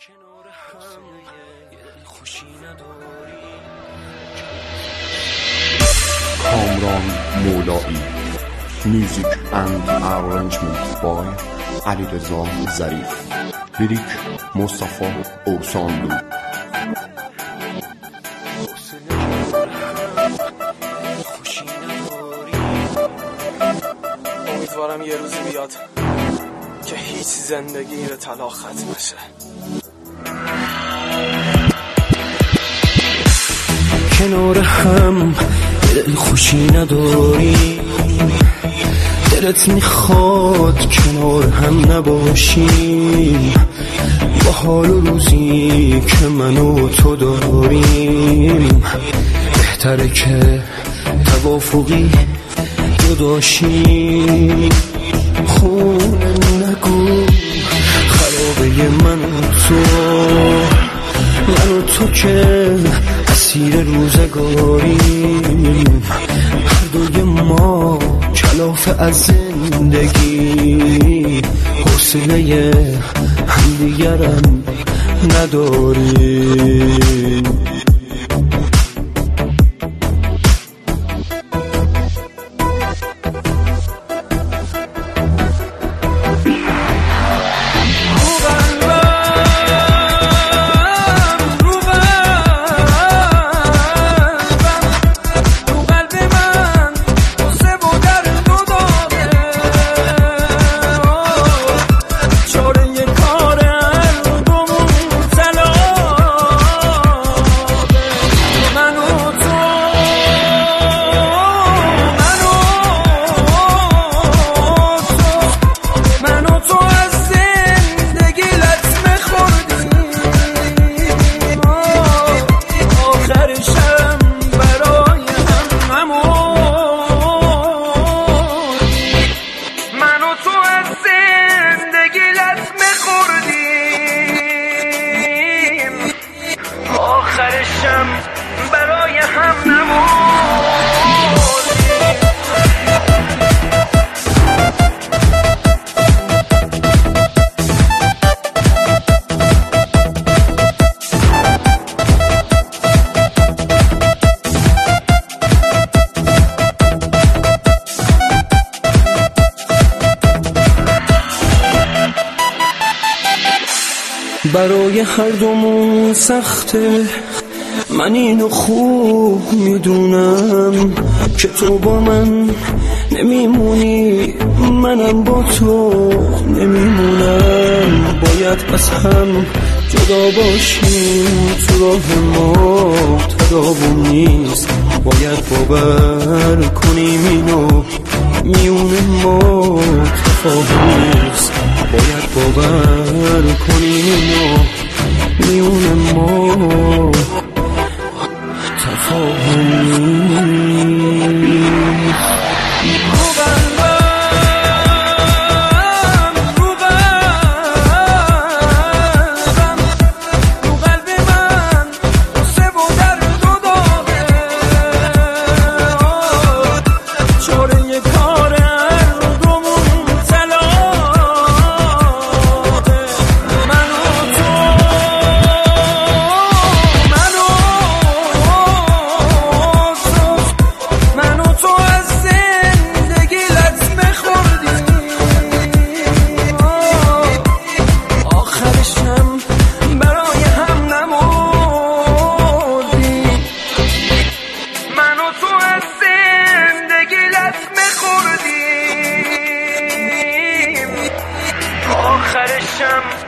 کنار هم یه خوشی نداری. کامران مولایی. میوزیک اند ارنجمنت بای علیرضا ظریف. لیریک مصطفی اوسانلو. امیدوارم یه روزی بیاد که هیچ زندگی به طلاق ختم نشه. کنار هم دل خوشی نداری، دلت میخواد کنار هم نباشیم. با حال و روزی که من و تو داریم بهتره که توافقی جداشیم. خونه نگو خرابه من و تو که اسیر روزگاریم. هر دوی ما کلافه از زندگی، حوصله همدیگرم نداریم. آخرشم برای هم برای هر دومون سخته. من اینو خوب میدونم که تو با من نمیمونی، منم با تو نمیمونم. باید از هم جدا باشیم، تو راه ما تداوم نیست. باید باور کنیم اینو میون ما تفاهم نیست. باید باور کنیم اینو میون ما تفاهم نیست. آخرشم